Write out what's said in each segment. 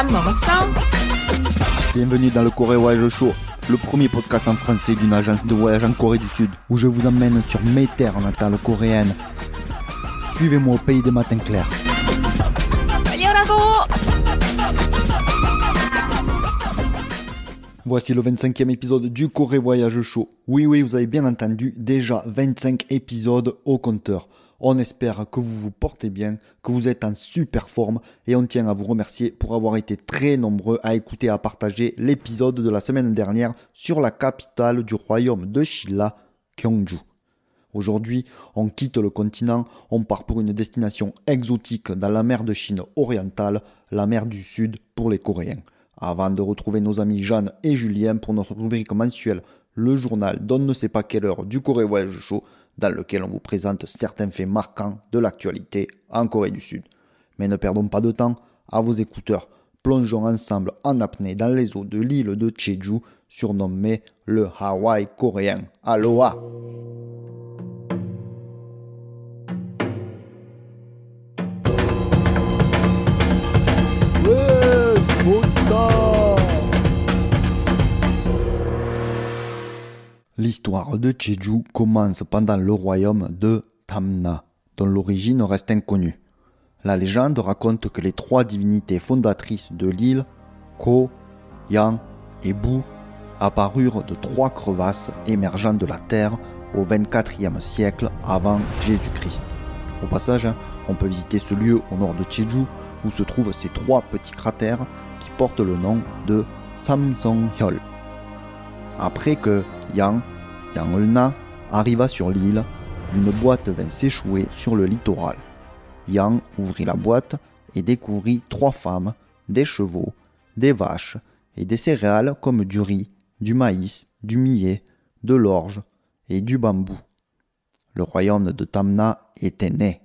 밥 먹었어? Bienvenue dans le Corée Voyage Show, le premier podcast en français d'une agence de voyage en Corée du Sud, où je vous emmène sur mes terres natales coréennes. Suivez-moi au pays des matins clairs. 빨리 오라고! Voici le 25e épisode du Corée Voyage Show. Oui, vous avez bien entendu, déjà 25 épisodes au compteur. On espère que vous vous portez bien, que vous êtes en super forme et on tient à vous remercier pour avoir été très nombreux à écouter et à partager l'épisode de la semaine dernière sur la capitale du royaume de Shilla, Gyeongju. Aujourd'hui, on quitte le continent, on part pour une destination exotique dans la mer de Chine orientale, la mer du Sud pour les Coréens. Avant de retrouver nos amis Jeanne et Julien pour notre rubrique mensuelle, le journal d'on ne sait pas quelle heure du Corée Voyage Show, dans lequel on vous présente certains faits marquants de l'actualité en Corée du Sud. Mais ne perdons pas de temps, à vos écouteurs, plongeons ensemble en apnée dans les eaux de l'île de Jeju, surnommée le Hawaï coréen. Aloha! L'histoire de Jeju commence pendant le royaume de Tamna, dont l'origine reste inconnue. La légende raconte que les trois divinités fondatrices de l'île, Ko, Yang et Bu, apparurent de trois crevasses émergeant de la terre au XXIe siècle avant Jésus-Christ. Au passage, on peut visiter ce lieu au nord de Jeju où se trouvent ces trois petits cratères qui portent le nom de Samsonghyeol. Après que Yang Eulna arriva sur l'île, une boîte vint s'échouer sur le littoral. Yang ouvrit la boîte et découvrit trois femmes, des chevaux, des vaches et des céréales comme du riz, du maïs, du millet, de l'orge et du bambou. Le royaume de Tamna était né.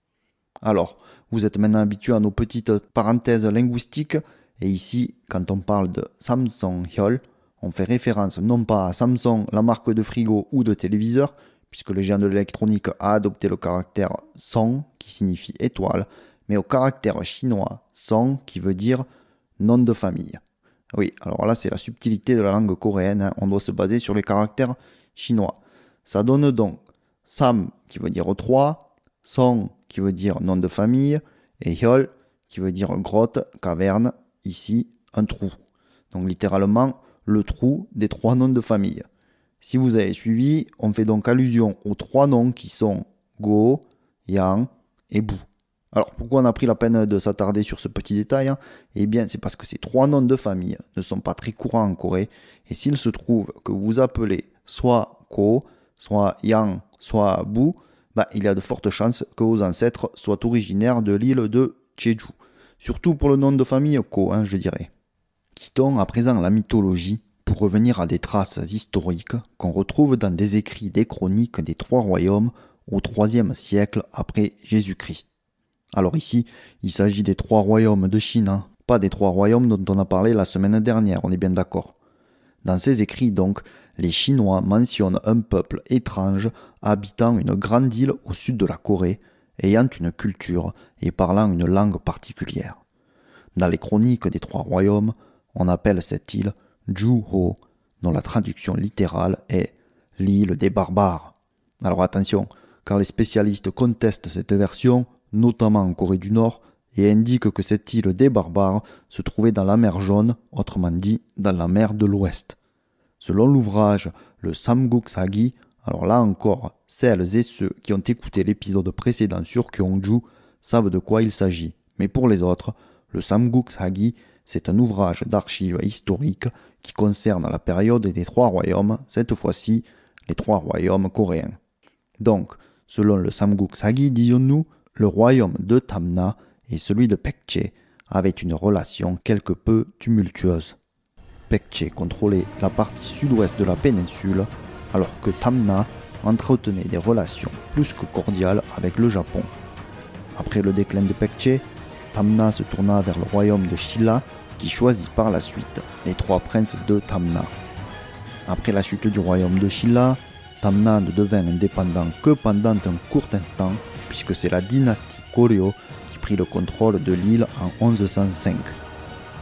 Alors, vous êtes maintenant habitués à nos petites parenthèses linguistiques et ici, quand on parle de Samsonghyeol, on fait référence non pas à Samsung, la marque de frigo ou de téléviseur, puisque le géant de l'électronique a adopté le caractère Song, qui signifie étoile, mais au caractère chinois Song, qui veut dire nom de famille. Oui, alors là c'est la subtilité de la langue coréenne, on doit se baser sur les caractères chinois. Ça donne donc Sam, qui veut dire 3, Song, qui veut dire nom de famille, et Hyol, qui veut dire grotte, caverne, ici un trou. Donc littéralement, le trou des trois noms de famille. Si vous avez suivi, on fait donc allusion aux trois noms qui sont Go, Yang et Bu. Alors pourquoi on a pris la peine de s'attarder sur ce petit détail ? Eh bien c'est parce que ces trois noms de famille ne sont pas très courants en Corée, et s'il se trouve que vous appelez soit Ko, soit Yang, soit Bu, il y a de fortes chances que vos ancêtres soient originaires de l'île de Jeju. Surtout pour le nom de famille Ko, je dirais. Quittons à présent la mythologie pour revenir à des traces historiques qu'on retrouve dans des écrits des chroniques des trois royaumes au IIIe siècle après Jésus-Christ. Alors ici, il s'agit des trois royaumes de Chine, pas des trois royaumes dont on a parlé la semaine dernière, on est bien d'accord. Dans ces écrits donc, les Chinois mentionnent un peuple étrange habitant une grande île au sud de la Corée, ayant une culture et parlant une langue particulière. Dans les chroniques des trois royaumes, on appelle cette île Ju-ho, dont la traduction littérale est « l'île des barbares ». Alors attention, car les spécialistes contestent cette version, notamment en Corée du Nord, et indiquent que cette île des barbares se trouvait dans la mer Jaune, autrement dit dans la mer de l'Ouest. Selon l'ouvrage Le Samguk-sagi, alors là encore, celles et ceux qui ont écouté l'épisode précédent sur Gyeongju savent de quoi il s'agit. Mais pour les autres, le Samguk-sagi, c'est un ouvrage d'archives historiques qui concerne la période des trois royaumes, cette fois-ci les trois royaumes coréens. Donc, selon le Samguk-sagi, disons-nous, le royaume de Tamna et celui de Baekje avaient une relation quelque peu tumultueuse. Baekje contrôlait la partie sud-ouest de la péninsule, alors que Tamna entretenait des relations plus que cordiales avec le Japon. Après le déclin de Baekje, Tamna se tourna vers le royaume de Shilla, qui choisit par la suite les trois princes de Tamna. Après la chute du royaume de Shilla, Tamna ne devint indépendant que pendant un court instant, puisque c'est la dynastie Goryeo qui prit le contrôle de l'île en 1105.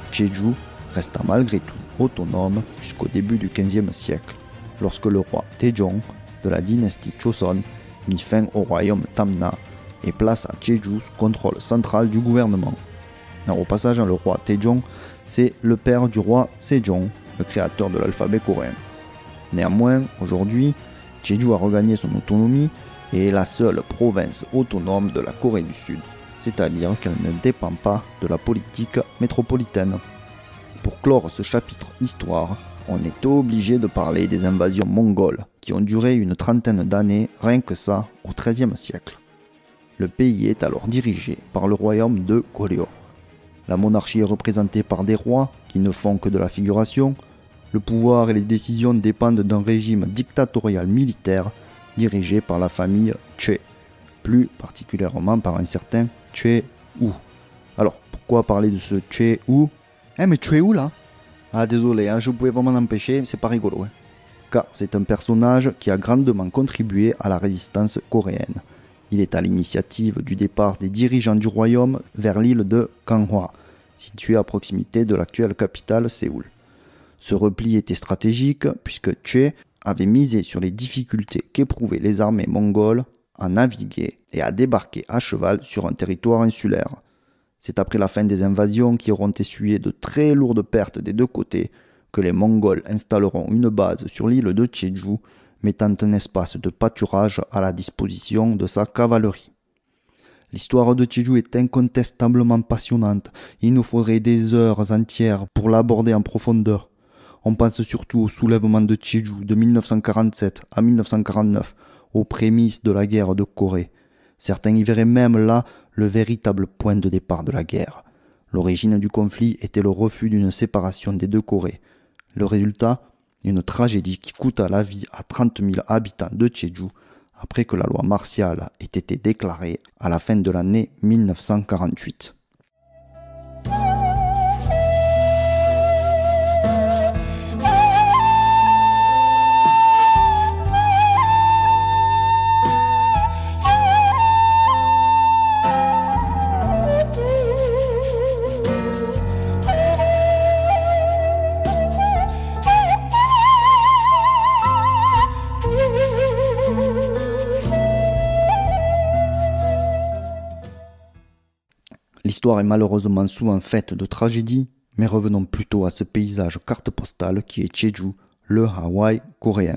Jeju resta malgré tout autonome jusqu'au début du XVe siècle, lorsque le roi Taejong de la dynastie Joseon mit fin au royaume Tamna et place à Jeju sous contrôle central du gouvernement. Au passage, le roi Taejong, c'est le père du roi Sejong, le créateur de l'alphabet coréen. Néanmoins, aujourd'hui, Jeju a regagné son autonomie et est la seule province autonome de la Corée du Sud, c'est-à-dire qu'elle ne dépend pas de la politique métropolitaine. Pour clore ce chapitre histoire, on est obligé de parler des invasions mongoles qui ont duré une trentaine d'années, rien que ça, au XIIIe siècle. Le pays est alors dirigé par le royaume de Goryeo. La monarchie est représentée par des rois qui ne font que de la figuration. Le pouvoir et les décisions dépendent d'un régime dictatorial militaire dirigé par la famille Choi, plus particulièrement par un certain Choi-woo. Alors, pourquoi parler de ce Choi-woo ? Mais Choi-woo là ? Ah désolé, je pouvais pas m'en empêcher, c'est pas rigolo. Car c'est un personnage qui a grandement contribué à la résistance coréenne. Il est à l'initiative du départ des dirigeants du royaume vers l'île de Ganghwa, située à proximité de l'actuelle capitale Séoul. Ce repli était stratégique puisque Choi avait misé sur les difficultés qu'éprouvaient les armées mongoles à naviguer et à débarquer à cheval sur un territoire insulaire. C'est après la fin des invasions qui auront essuyé de très lourdes pertes des deux côtés que les Mongols installeront une base sur l'île de Jeju, mettant un espace de pâturage à la disposition de sa cavalerie. L'histoire de Jeju est incontestablement passionnante. Il nous faudrait des heures entières pour l'aborder en profondeur. On pense surtout au soulèvement de Jeju de 1947 à 1949, aux prémices de la guerre de Corée. Certains y verraient même là le véritable point de départ de la guerre. L'origine du conflit était le refus d'une séparation des deux Corées. Le résultat, une tragédie qui coûta la vie à 30 000 habitants de Jeju après que la loi martiale ait été déclarée à la fin de l'année 1948. L'histoire est malheureusement souvent faite de tragédies, mais revenons plutôt à ce paysage carte postale qui est Jeju, le Hawaï coréen.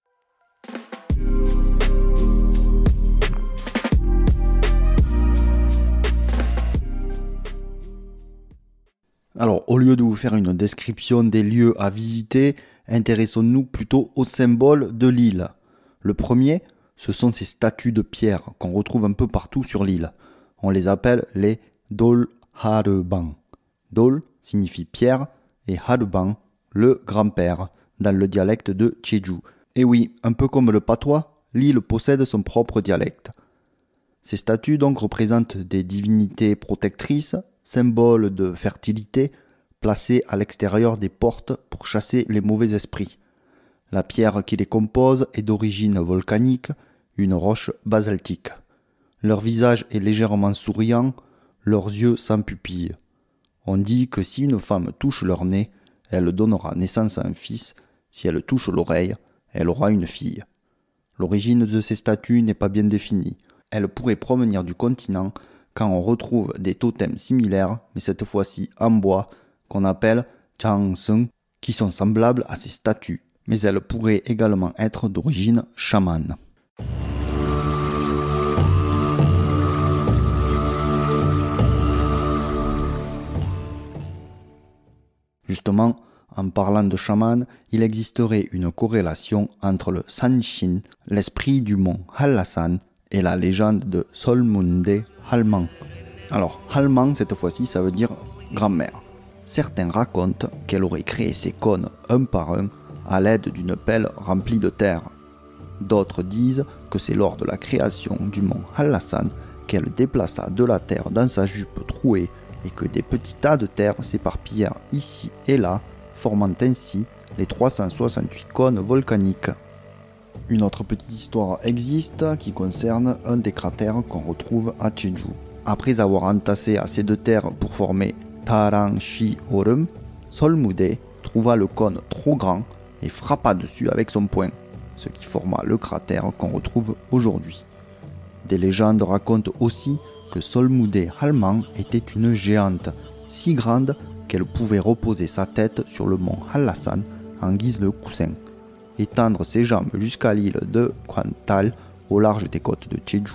Alors, au lieu de vous faire une description des lieux à visiter, intéressons-nous plutôt aux symboles de l'île. Le premier, ce sont ces statues de pierre qu'on retrouve un peu partout sur l'île. On les appelle les Dol Haruban. Dol signifie pierre et Haruban, le grand-père, dans le dialecte de Jeju. Et oui, un peu comme le patois, l'île possède son propre dialecte. Ces statues donc représentent des divinités protectrices, symboles de fertilité, placées à l'extérieur des portes pour chasser les mauvais esprits. La pierre qui les compose est d'origine volcanique, une roche basaltique. Leur visage est légèrement souriant, leurs yeux sans pupille. On dit que si une femme touche leur nez, elle donnera naissance à un fils. Si elle touche l'oreille, elle aura une fille. L'origine de ces statues n'est pas bien définie. Elle pourrait provenir du continent quand on retrouve des totems similaires, mais cette fois-ci en bois, qu'on appelle Changsung, qui sont semblables à ces statues. Mais elles pourraient également être d'origine chamane. Justement, en parlant de chaman, il existerait une corrélation entre le Sanshin, l'esprit du mont Hallasan, et la légende de Solmunde Halman. Alors, Halman, cette fois-ci, ça veut dire grand-mère. Certains racontent qu'elle aurait créé ces cônes un par un à l'aide d'une pelle remplie de terre. D'autres disent que c'est lors de la création du mont Hallasan qu'elle déplaça de la terre dans sa jupe trouée et que des petits tas de terre s'éparpillèrent ici et là, formant ainsi les 368 cônes volcaniques. Une autre petite histoire existe qui concerne un des cratères qu'on retrouve à Jeju. Après avoir entassé assez de terre pour former Tarangshi Orem, Solmude trouva le cône trop grand et frappa dessus avec son poing, ce qui forma le cratère qu'on retrouve aujourd'hui. Des légendes racontent aussi que Solmude Halman était une géante, si grande qu'elle pouvait reposer sa tête sur le mont Hallasan en guise de coussin, étendre ses jambes jusqu'à l'île de Kwantal au large des côtes de Jeju.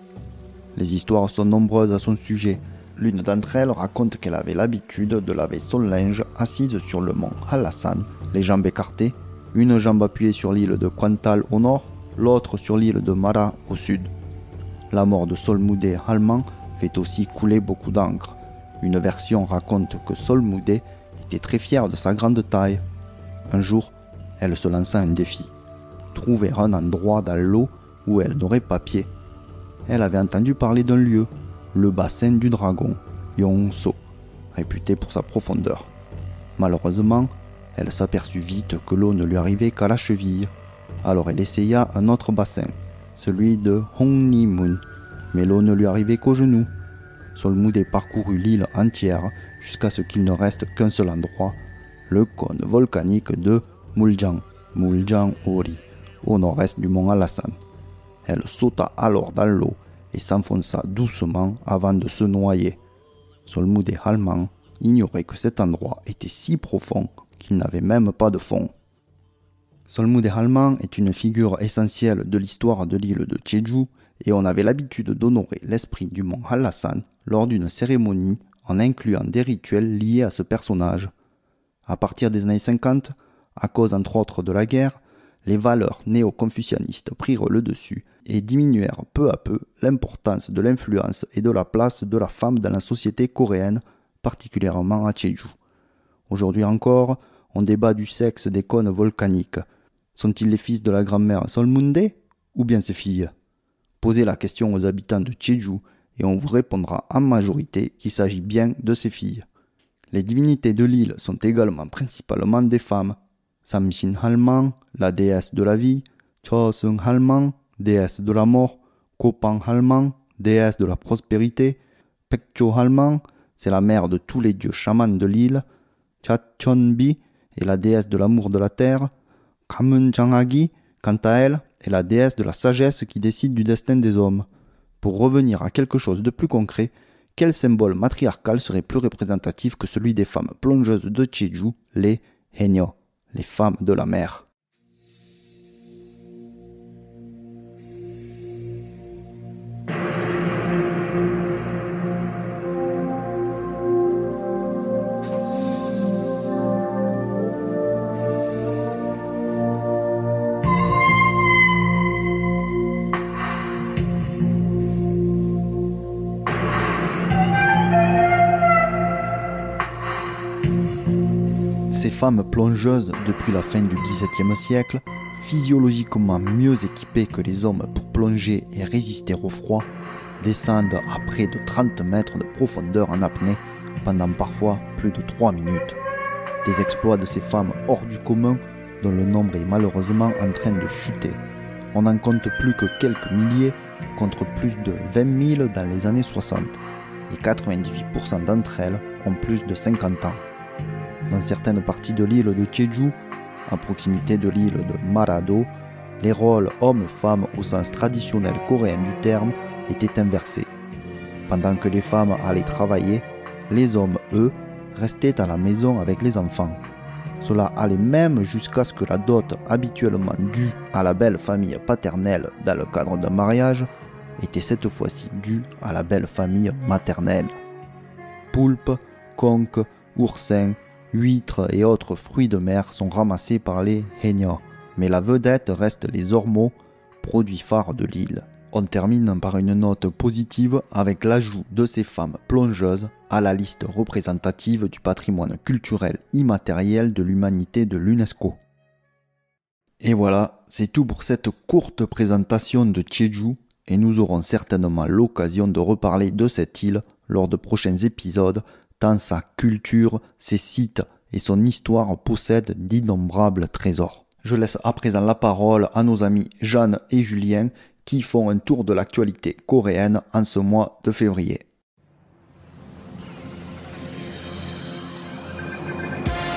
Les histoires sont nombreuses à son sujet. L'une d'entre elles raconte qu'elle avait l'habitude de laver son linge assise sur le mont Hallasan, les jambes écartées, une jambe appuyée sur l'île de Kwantal au nord, l'autre sur l'île de Mara au sud. La mort de Solmude Halman fait aussi couler beaucoup d'encre. Une version raconte que Solmude était très fière de sa grande taille. Un jour, elle se lança un défi. Trouver un endroit dans l'eau où elle n'aurait pas pied. Elle avait entendu parler d'un lieu, le bassin du dragon, Yongso, réputé pour sa profondeur. Malheureusement, elle s'aperçut vite que l'eau ne lui arrivait qu'à la cheville. Alors elle essaya un autre bassin, celui de Hongnimun, mais l'eau ne lui arrivait qu'aux genoux. Solmude parcourut l'île entière jusqu'à ce qu'il ne reste qu'un seul endroit, le cône volcanique de Muljang, Muljang-ori, au nord-est du mont Hallasan. Elle sauta alors dans l'eau et s'enfonça doucement avant de se noyer. Solmude Halman ignorait que cet endroit était si profond qu'il n'avait même pas de fond. Solmude Halman est une figure essentielle de l'histoire de l'île de Jeju et on avait l'habitude d'honorer l'esprit du mont Hallasan lors d'une cérémonie en incluant des rituels liés à ce personnage. À partir des années 50, à cause entre autres de la guerre, les valeurs néo-confucianistes prirent le dessus et diminuèrent peu à peu l'importance de l'influence et de la place de la femme dans la société coréenne, particulièrement à Jeju. Aujourd'hui encore, on débat du sexe des cônes volcaniques. Sont-ils les fils de la grand-mère Solmunde ou bien ses filles? Posez la question aux habitants de Jeju et on vous répondra en majorité qu'il s'agit bien de ses filles. Les divinités de l'île sont également principalement des femmes. Samshin Halman, la déesse de la vie, Choseung Halman, déesse de la mort, Kopang Halman, déesse de la prospérité, Pekcho Halman, c'est la mère de tous les dieux chamans de l'île, Chachonbi est la déesse de l'amour de la terre, Kamunjangagi, quant à elle, est la déesse de la sagesse qui décide du destin des hommes. Pour revenir à quelque chose de plus concret, quel symbole matriarcal serait plus représentatif que celui des femmes plongeuses de Jeju, les Haenyeo, les femmes de la mer? Ces femmes plongeuses, depuis la fin du XVIIe siècle, physiologiquement mieux équipées que les hommes pour plonger et résister au froid, descendent à près de 30 mètres de profondeur en apnée pendant parfois plus de 3 minutes. Des exploits de ces femmes hors du commun dont le nombre est malheureusement en train de chuter. On n'en compte plus que quelques milliers contre plus de 20 000 dans les années 60 et 98% d'entre elles ont plus de 50 ans. Dans certaines parties de l'île de Jeju, à proximité de l'île de Mara-do, les rôles hommes-femmes au sens traditionnel coréen du terme étaient inversés. Pendant que les femmes allaient travailler, les hommes, eux, restaient à la maison avec les enfants. Cela allait même jusqu'à ce que la dot habituellement due à la belle famille paternelle dans le cadre d'un mariage était cette fois-ci due à la belle famille maternelle. Poulpes, conques, oursins, huîtres et autres fruits de mer sont ramassés par les Haenyeo, mais la vedette reste les ormeaux, produits phares de l'île. On termine par une note positive avec l'ajout de ces femmes plongeuses à la liste représentative du patrimoine culturel immatériel de l'humanité de l'UNESCO. Et voilà, c'est tout pour cette courte présentation de Jeju, et nous aurons certainement l'occasion de reparler de cette île lors de prochains épisodes, tant sa culture, ses sites et son histoire possèdent d'innombrables trésors. Je laisse à présent la parole à nos amis Jeanne et Julien qui font un tour de l'actualité coréenne en ce mois de février.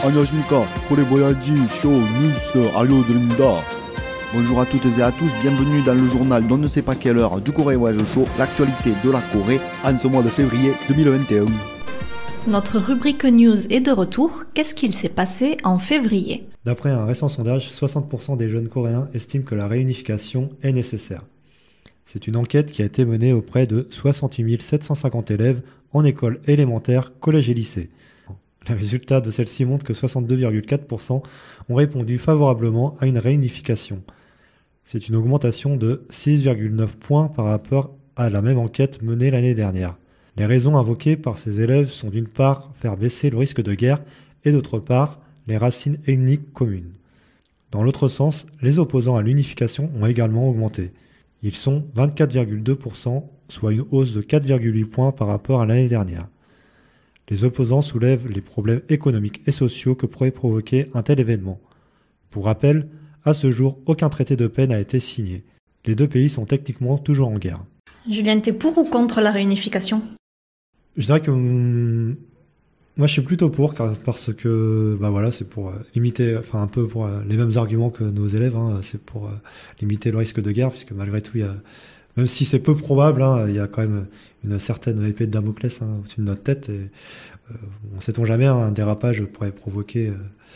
안녕하십니까. 고래 보야지 쇼 뉴스 알려드립니다. Bonjour à toutes et à tous, bienvenue dans le journal d'on ne sait pas quelle heure du Corée Voyage Show, l'actualité de la Corée en ce mois de février 2021. Notre rubrique news est de retour. Qu'est-ce qu'il s'est passé en février ? D'après un récent sondage, 60% des jeunes coréens estiment que la réunification est nécessaire. C'est une enquête qui a été menée auprès de 68 750 élèves en école élémentaire, collège et lycée. Les résultats de celle-ci montrent que 62,4% ont répondu favorablement à une réunification. C'est une augmentation de 6,9 points par rapport à la même enquête menée l'année dernière. Les raisons invoquées par ces élèves sont d'une part faire baisser le risque de guerre et d'autre part les racines ethniques communes. Dans l'autre sens, les opposants à l'unification ont également augmenté. Ils sont 24,2%, soit une hausse de 4,8 points par rapport à l'année dernière. Les opposants soulèvent les problèmes économiques et sociaux que pourrait provoquer un tel événement. Pour rappel, à ce jour, aucun traité de paix n'a été signé. Les deux pays sont techniquement toujours en guerre. Julien, t'es pour ou contre la réunification ? Je dirais que moi je suis plutôt pour parce que c'est pour limiter, un peu pour les mêmes arguments que nos élèves, c'est pour limiter le risque de guerre, puisque malgré tout, même si c'est peu probable, il y a quand même une certaine épée de Damoclès au-dessus de notre tête, et on ne sait-on jamais, un dérapage pourrait provoquer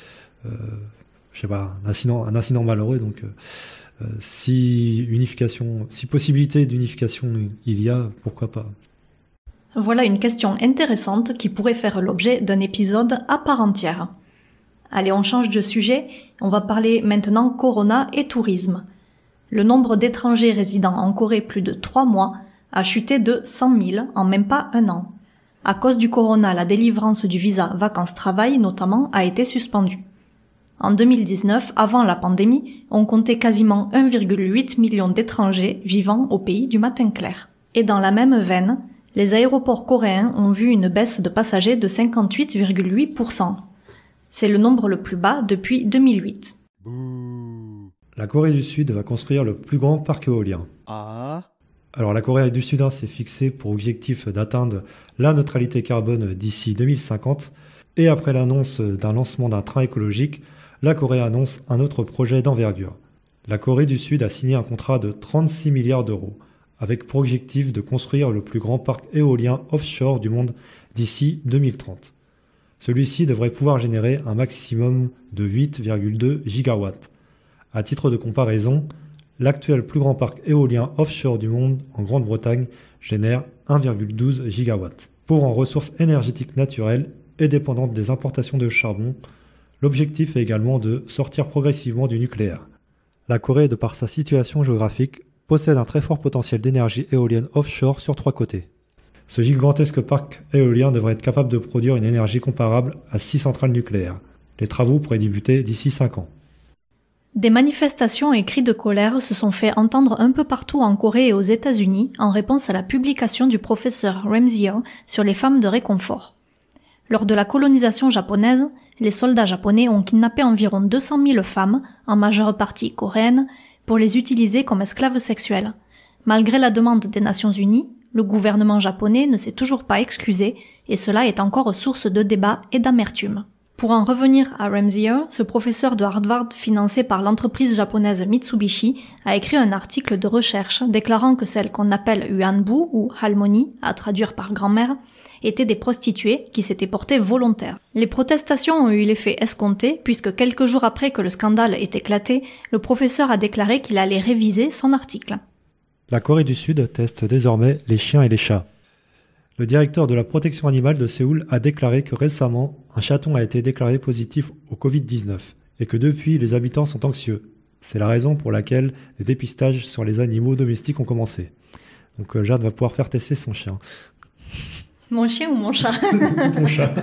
un incident malheureux, donc si possibilité d'unification il y a, pourquoi pas. Voilà une question intéressante qui pourrait faire l'objet d'un épisode à part entière. Allez, on change de sujet, on va parler maintenant Corona et tourisme. Le nombre d'étrangers résidant en Corée plus de 3 mois a chuté de 100 000 en même pas un an. À cause du Corona, la délivrance du visa vacances-travail notamment a été suspendue. En 2019, avant la pandémie, on comptait quasiment 1,8 million d'étrangers vivant au pays du matin clair. Et dans la même veine, les aéroports coréens ont vu une baisse de passagers de 58,8%. C'est le nombre le plus bas depuis 2008. La Corée du Sud va construire le plus grand parc éolien. Alors la Corée du Sud s'est fixée pour objectif d'atteindre la neutralité carbone d'ici 2050. Et après l'annonce d'un lancement d'un train écologique, la Corée annonce un autre projet d'envergure. La Corée du Sud a signé un contrat de 36 milliards d'euros, avec pour objectif de construire le plus grand parc éolien offshore du monde d'ici 2030. Celui-ci devrait pouvoir générer un maximum de 8,2 gigawatts. À titre de comparaison, l'actuel plus grand parc éolien offshore du monde en Grande-Bretagne génère 1,12 gigawatts. Pauvre en ressources énergétiques naturelles et dépendante des importations de charbon, l'objectif est également de sortir progressivement du nucléaire. La Corée, de par sa situation géographique, possède un très fort potentiel d'énergie éolienne offshore sur 3 côtés. Ce gigantesque parc éolien devrait être capable de produire une énergie comparable à 6 centrales nucléaires. Les travaux pourraient débuter d'ici 5 ans. Des manifestations et cris de colère se sont fait entendre un peu partout en Corée et aux États-Unis en réponse à la publication du professeur Ramsey sur les femmes de réconfort. Lors de la colonisation japonaise, les soldats japonais ont kidnappé environ 200 000 femmes, en majeure partie coréennes, pour les utiliser comme esclaves sexuels. Malgré la demande des Nations Unies, le gouvernement japonais ne s'est toujours pas excusé et cela est encore source de débat et d'amertume. Pour en revenir à Ramsey, ce professeur de Harvard financé par l'entreprise japonaise Mitsubishi a écrit un article de recherche déclarant que celles qu'on appelle Yuanbu ou Halmoni, à traduire par grand-mère, étaient des prostituées qui s'étaient portées volontaires. Les protestations ont eu l'effet escompté puisque quelques jours après que le scandale ait éclaté, le professeur a déclaré qu'il allait réviser son article. La Corée du Sud teste désormais les chiens et les chats. Le directeur de la protection animale de Séoul a déclaré que récemment, un chaton a été déclaré positif au Covid-19 et que depuis, les habitants sont anxieux. C'est la raison pour laquelle les dépistages sur les animaux domestiques ont commencé. Donc Jade va pouvoir faire tester son chien. Mon chien ou mon chat ? Ton chat.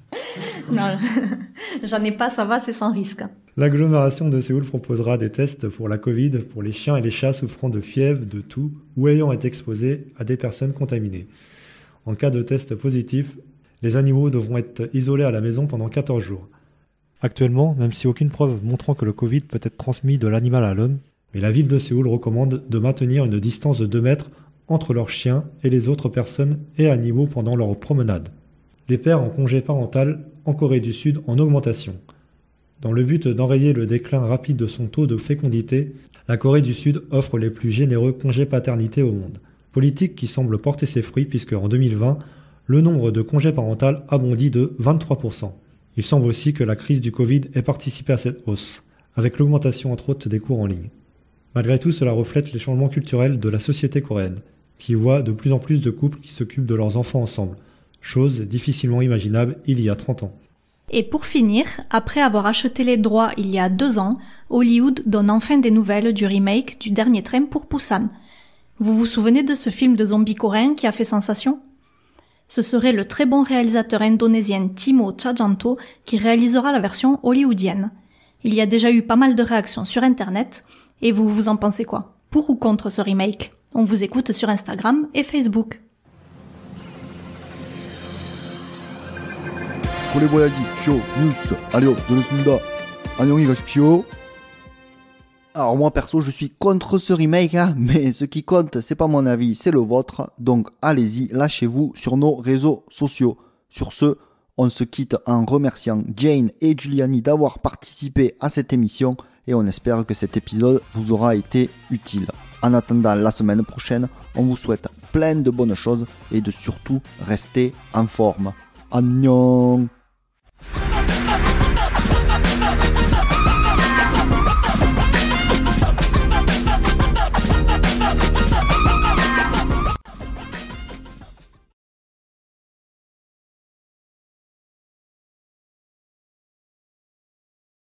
Non, j'en ai pas, ça va, c'est sans risque. L'agglomération de Séoul proposera des tests pour la Covid pour les chiens et les chats souffrant de fièvre, de toux ou ayant été exposés à des personnes contaminées. En cas de test positif, les animaux devront être isolés à la maison pendant 14 jours. Actuellement, même si aucune preuve montrant que le Covid peut être transmis de l'animal à l'homme, mais la ville de Séoul recommande de maintenir une distance de 2 mètres entre leurs chiens et les autres personnes et animaux pendant leur promenade. Les pères en congé parental en Corée du Sud en augmentation. Dans le but d'enrayer le déclin rapide de son taux de fécondité, la Corée du Sud offre les plus généreux congés paternité au monde. Politique qui semble porter ses fruits puisque en 2020, le nombre de congés parentaux a bondi de 23%. Il semble aussi que la crise du Covid ait participé à cette hausse, avec l'augmentation entre autres des cours en ligne. Malgré tout, cela reflète les changements culturels de la société coréenne, qui voit de plus en plus de couples qui s'occupent de leurs enfants ensemble, chose difficilement imaginable il y a 30 ans. Et pour finir, après avoir acheté les droits il y a 2 ans, Hollywood donne enfin des nouvelles du remake du Dernier Train pour Busan. Vous vous souvenez de ce film de zombies coréen qui a fait sensation ? Ce serait le très bon réalisateur indonésien Timo Tjahjanto qui réalisera la version hollywoodienne. Il y a déjà eu pas mal de réactions sur internet, et vous en pensez quoi ? Pour ou contre ce remake ? On vous écoute sur Instagram et Facebook. Alors moi perso je suis contre ce remake, mais ce qui compte c'est pas mon avis, c'est le vôtre, donc allez-y, lâchez-vous sur nos réseaux sociaux. Sur ce, on se quitte en remerciant Jane et Giuliani d'avoir participé à cette émission et on espère que cet épisode vous aura été utile. En attendant la semaine prochaine, on vous souhaite plein de bonnes choses et de surtout rester en forme. Annyeong!